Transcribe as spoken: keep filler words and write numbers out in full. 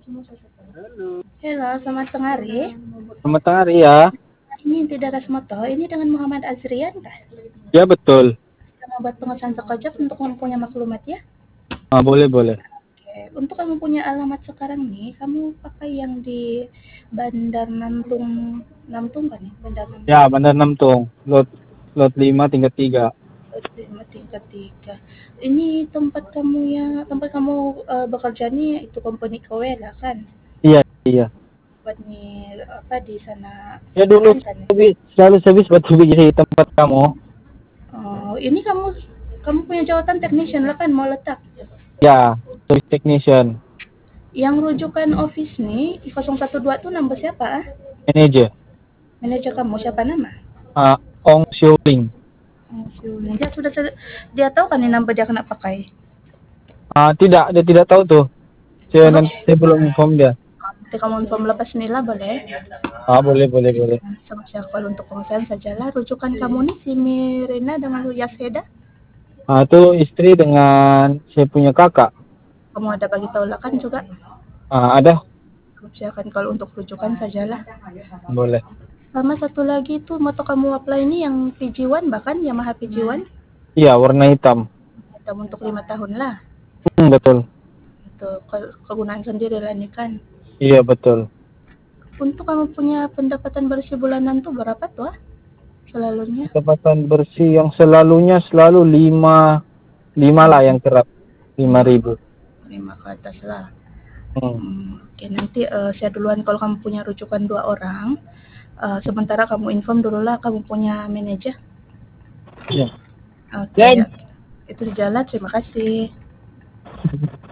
Halo. Halo, selamat tengah hari. Selamat tengah hari ya. Ini tidak Rasmoto, ini dengan Muhammad Azrian kah? Ya betul. Kita mau buat pengesahan sekejap untuk mempunyai maklumat ya. Ah, boleh boleh. Oke, untuk kamu punya alamat sekarang nih, kamu pakai yang di Bandar Namtung, Namtung kan ya? Bandar Ya, Namtung. Bandar Namtung. Lot lot lima tingkat tiga. Lima tingkat tiga. Ini tempat kamu yang tempat kamu uh, bekerja nih itu company Kowela kan? Iya, iya. Buat nih apa di sana Ya dulu Selatan kan ya? servis- selalu servis batu biji di tempat kamu. Oh, ini kamu kamu punya jawatan technician lah kan mau letak. Ya, service technician, Yang rujukan office nih di nol satu dua tuh nambah siapa ah? manager. Manajer kamu siapa nama? Ah, Ong Xiuling. Oh, si Ulin. Dia sudah dia tahu kan ini nambah dia kena pakai. Ah, tidak, dia tidak tahu tuh. Saya Belum. nanti saya belum inform dia. Nanti kamu inform lepas nila boleh. Ah, boleh boleh boleh. Sama siapa untuk pengesahan sajalah. Rujukan kamu nih si Mirena dengan Yaseda. Ah, itu istri dengan saya punya kakak. Kamu ada bagi tahu lah kan juga. Ah, ada. Silakan kalau untuk rujukan sajalah. Boleh. Sama satu lagi tuh moto kamu apply ini yang P G satu bahkan Yamaha P G satu. Iya, warna hitam. Hitam untuk lima tahun lah. Hmm, betul. Itu kegunaan sendiri lah ini kan. Iya, betul. Untuk kamu punya pendapatan bersih bulanan tuh berapa tuh ah? Selalunya Pendapatan bersih yang selalunya selalu lima lima lah yang kerap lima ribu. lima ke atas lah. Hmm. Hmm, oke nanti uh, saya duluan kalau kamu punya rujukan dua orang. Uh, sementara kamu inform dulu lah kamu punya manajer. Ya. Oke, Ya. okay. Itu jalan. Terima kasih.